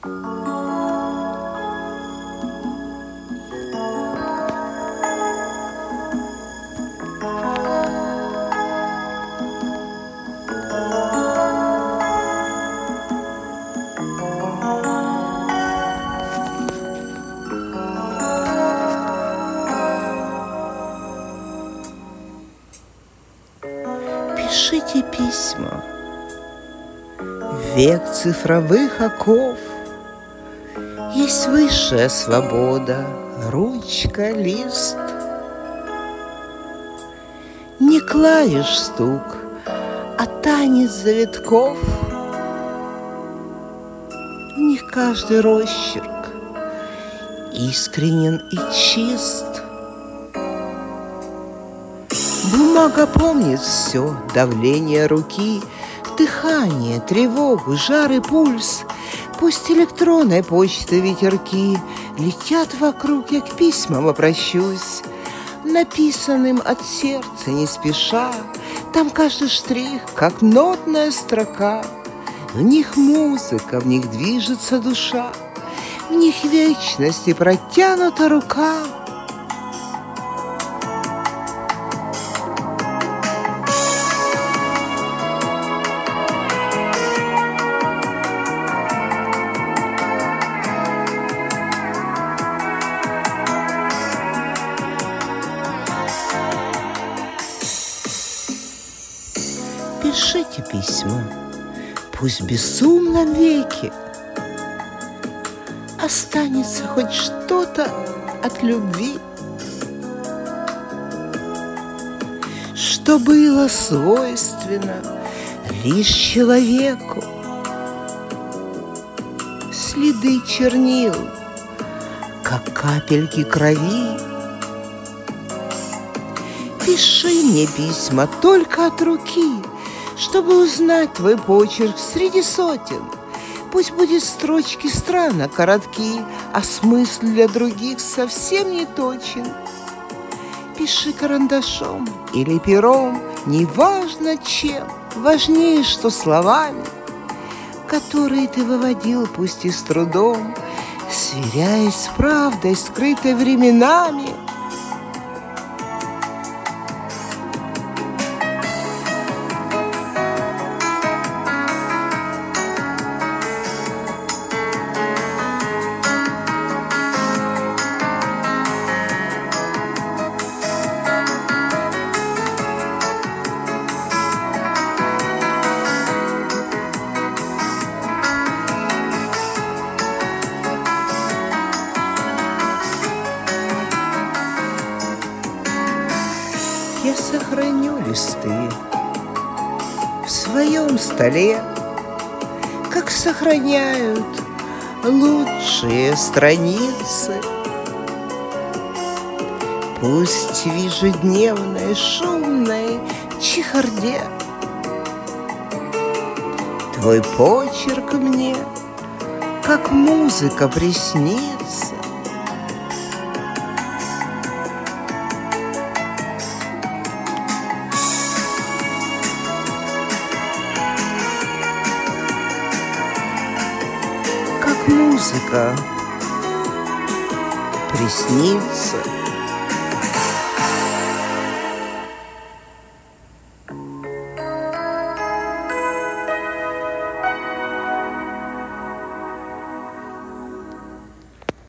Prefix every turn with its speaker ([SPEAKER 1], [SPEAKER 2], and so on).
[SPEAKER 1] Пишите письма. Век цифровых оков. Есть высшая свобода, ручка, лист. Не клавиш стук, а танец завитков. Не каждый росчерк искренен и чист. Бумага помнит все, давление руки, дыхание, тревогу, жар и пульс. Пусть электронной почты ветерки летят вокруг, я к письмам обращусь, написанным от сердца не спеша. Там каждый штрих, как нотная строка. В них музыка, в них движется душа, в них вечность и протянута рука. Пишите письма, пусть в безумном веке останется хоть что-то от любви, что было свойственно лишь человеку. Следы чернил, как капельки крови. Пиши мне письма только от руки, чтобы узнать твой почерк среди сотен. Пусть будет строчки странно коротки, а смысл для других совсем не точен. Пиши карандашом или пером, неважно чем, важнее, что словами, которые ты выводил, пусть и с трудом, сверяясь с правдой, скрытой временами. Я сохраню листы в своем столе, как сохраняют лучшие страницы. Пусть в ежедневной шумной чехарде твой почерк мне, как музыка, приснится. Как музыка приснится.